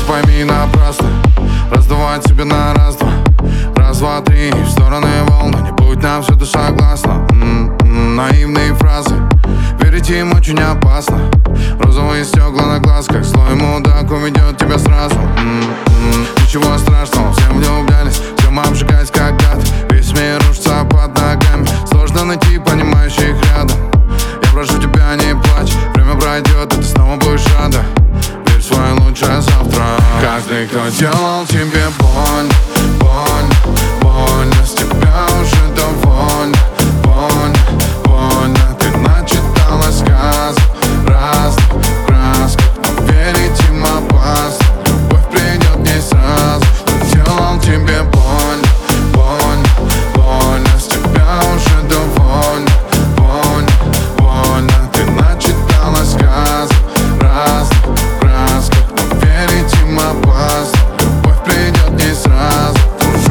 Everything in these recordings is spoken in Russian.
пойми напрасно. Раздавать себе на раз-два, раз, два, три, в стороны волны. Не будь нам всюду согласна. Наивные фразы, верить им очень опасно. Розовые стекла на глазках, злой мудак уведет тебя сразу. Ничего страшного, все влюблялись, всем обжигать как гад. Весь мир рушится под ногами, сложно найти понимающих рядом. Я прошу тебя, не плачь, время пройдет, и ты снова будешь рада. Верь в свое лучшее завтра. Каждый, кто делал тебе боль, боль, больно, с тебя уже довольно, больно, больно. Ты начитала сказок разных красках, но верить им опасно. Любовь придет не сразу. Кто делал тебе боль, больно, больно, с тебя уже довольно, больно, больно. Ты начитала сказок разных красках, но верить им опасно. Любовь придет не сразу.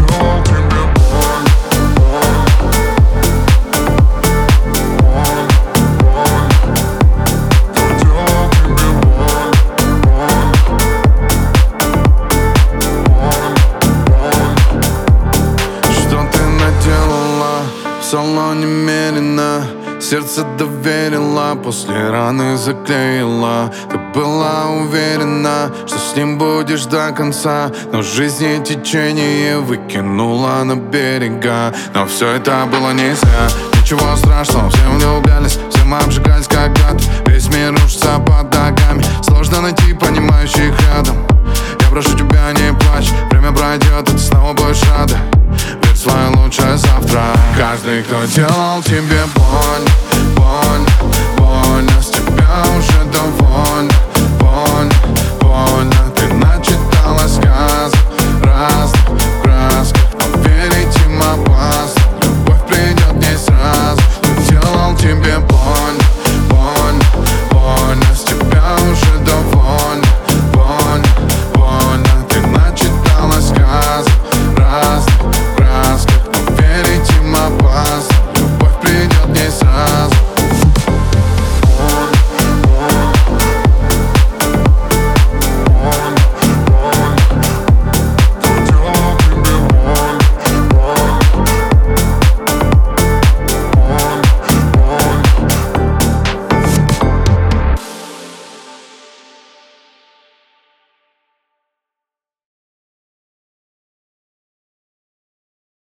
В салоне медленно сердце доверила, после раны заклеила. Ты была уверена, что с ним будешь до конца, но жизнь течение выкинула на берега. Но все это было не зря. Ничего страшного, все влюблялись, всем обжигались как гад. Весь мир рушится под ногами, сложно найти понимающих рядом. Я прошу тебя, не плачь, время пройдет, и ты снова будешь рада. Верь в свое лучшее завтра. Каждый, кто делал тебе боль, боль, больно, с тебя уже довольно,